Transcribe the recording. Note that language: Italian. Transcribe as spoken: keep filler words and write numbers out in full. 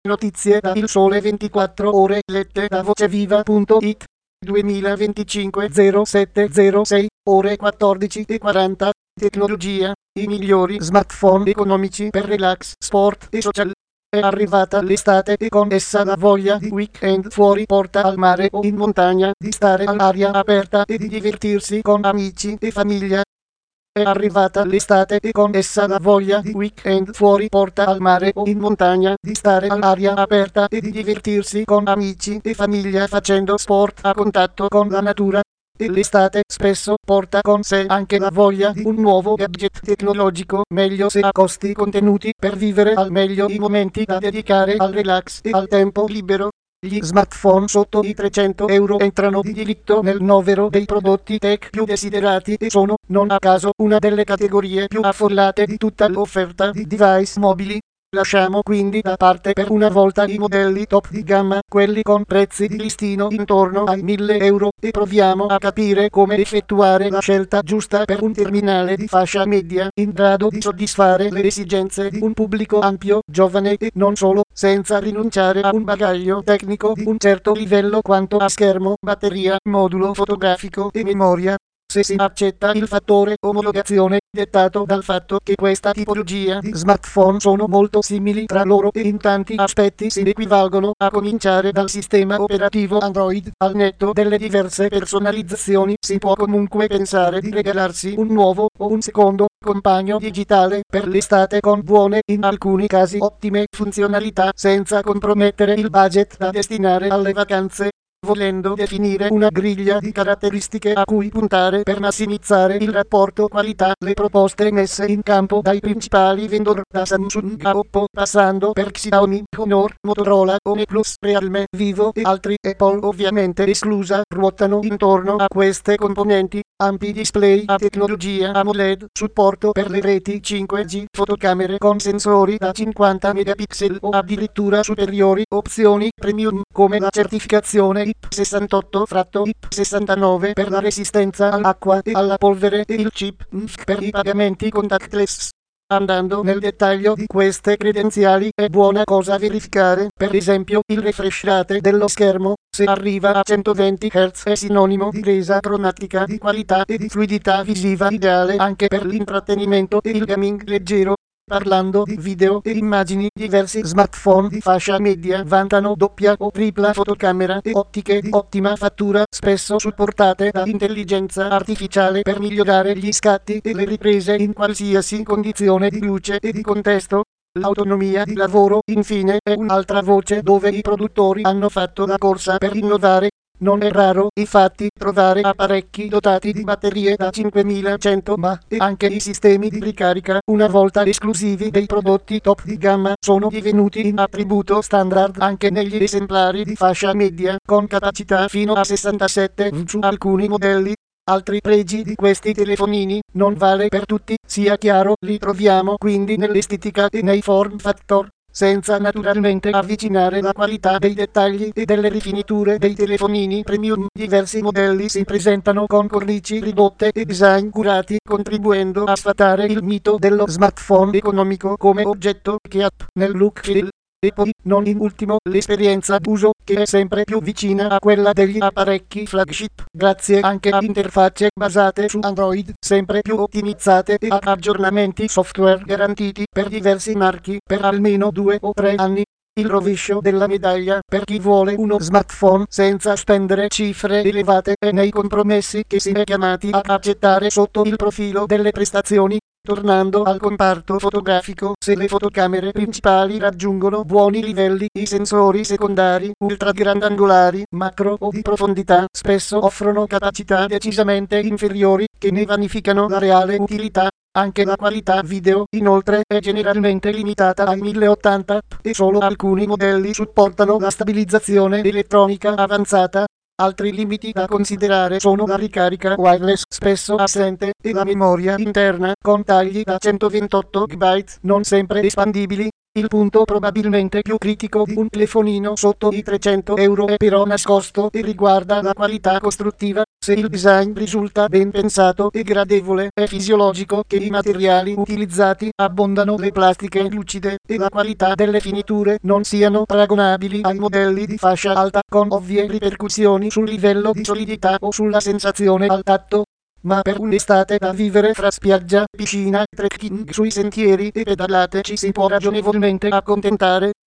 Notizie da Il Sole ventiquattro Ore lette da voceviva punto it. duemilaventicinque zero sette zero sei ore quattordici e quaranta. Tecnologia. I migliori smartphone economici per relax, sport e social. È arrivata l'estate e con essa la voglia di weekend fuori porta al mare o in montagna, di stare all'aria aperta e di divertirsi con amici e famiglia. È arrivata l'estate e con essa la voglia di weekend fuori porta al mare o in montagna, di stare all'aria aperta e di divertirsi con amici e famiglia facendo sport a contatto con la natura. E l'estate spesso porta con sé anche la voglia di un nuovo gadget tecnologico, meglio se a costi contenuti, per vivere al meglio i momenti da dedicare al relax e al tempo libero. Gli smartphone sotto i trecento euro entrano di diritto nel novero dei prodotti tech più desiderati e sono, non a caso, una delle categorie più affollate di tutta l'offerta di device mobili. Lasciamo quindi da parte per una volta i modelli top di gamma, quelli con prezzi di listino intorno ai mille euro, e proviamo a capire come effettuare la scelta giusta per un terminale di fascia media, in grado di soddisfare le esigenze di un pubblico ampio, giovane e non solo, senza rinunciare a un bagaglio tecnico di un certo livello quanto a schermo, batteria, modulo fotografico e memoria. Se si accetta il fattore omologazione, dettato dal fatto che questa tipologia di smartphone sono molto simili tra loro e in tanti aspetti si equivalgono, a cominciare dal sistema operativo Android, al netto delle diverse personalizzazioni, si può comunque pensare di regalarsi un nuovo o un secondo compagno digitale per l'estate con buone, in alcuni casi ottime funzionalità, senza compromettere il budget da destinare alle vacanze. Volendo definire una griglia di caratteristiche a cui puntare per massimizzare il rapporto qualità, le proposte messe in campo dai principali vendor, da Samsung a Oppo, passando per Xiaomi, Honor, Motorola, OnePlus, Realme, Vivo e altri, Apple ovviamente esclusa, ruotano intorno a queste componenti: ampi display a tecnologia AMOLED, supporto per le reti cinque G, fotocamere con sensori da cinquanta megapixel o addirittura superiori, opzioni premium come la certificazione I P sessantotto I P sessantanove per la resistenza all'acqua e alla polvere e il chip N F C per i pagamenti contactless. Andando nel dettaglio di queste credenziali, è buona cosa verificare, per esempio, il refresh rate dello schermo. Se arriva a centoventi hertz è sinonimo di resa cromatica di qualità e di fluidità visiva ideale anche per l'intrattenimento e il gaming leggero. Parlando di video e immagini, diversi smartphone di fascia media vantano doppia o tripla fotocamera e ottiche di ottima fattura, spesso supportate da intelligenza artificiale per migliorare gli scatti e le riprese in qualsiasi condizione di luce e di contesto. L'autonomia di lavoro, infine, è un'altra voce dove i produttori hanno fatto la corsa per innovare. Non è raro, infatti, trovare apparecchi dotati di batterie da cinquemilacento mAh, e anche i sistemi di ricarica, una volta esclusivi dei prodotti top di gamma, sono divenuti in attributo standard anche negli esemplari di fascia media, con capacità fino a sessantasette watt su alcuni modelli. Altri pregi di questi telefonini, non vale per tutti, sia chiaro, li troviamo quindi nell'estetica e nei form factor, senza naturalmente avvicinare la qualità dei dettagli e delle rifiniture dei telefonini premium. Diversi modelli si presentano con cornici ridotte e design curati, contribuendo a sfatare il mito dello smartphone economico come oggetto che ha nel look feel. E poi, non in ultimo, l'esperienza d'uso, che è sempre più vicina a quella degli apparecchi flagship, grazie anche a interfacce basate su Android, sempre più ottimizzate e a aggiornamenti software garantiti per diversi marchi per almeno due o tre anni. Il rovescio della medaglia per chi vuole uno smartphone senza spendere cifre elevate è nei compromessi che si è chiamati ad accettare sotto il profilo delle prestazioni. Tornando al comparto fotografico, se le fotocamere principali raggiungono buoni livelli, i sensori secondari, ultra grandangolari, macro o di profondità, spesso offrono capacità decisamente inferiori, che ne vanificano la reale utilità. Anche la qualità video, inoltre, è generalmente limitata ai mille ottanta p e solo alcuni modelli supportano la stabilizzazione elettronica avanzata. Altri limiti da considerare sono la ricarica wireless, spesso assente, e la memoria interna, con tagli da centoventotto gigabyte non sempre espandibili. Il punto probabilmente più critico di un telefonino sotto i trecento euro è però nascosto e riguarda la qualità costruttiva. Se il design risulta ben pensato e gradevole, è fisiologico che i materiali utilizzati, abbondano le plastiche lucide e la qualità delle finiture non siano paragonabili ai modelli di fascia alta, con ovvie ripercussioni sul livello di solidità o sulla sensazione al tatto. Ma per un'estate da vivere fra spiaggia, piscina, trekking sui sentieri e pedalate ci si può ragionevolmente accontentare.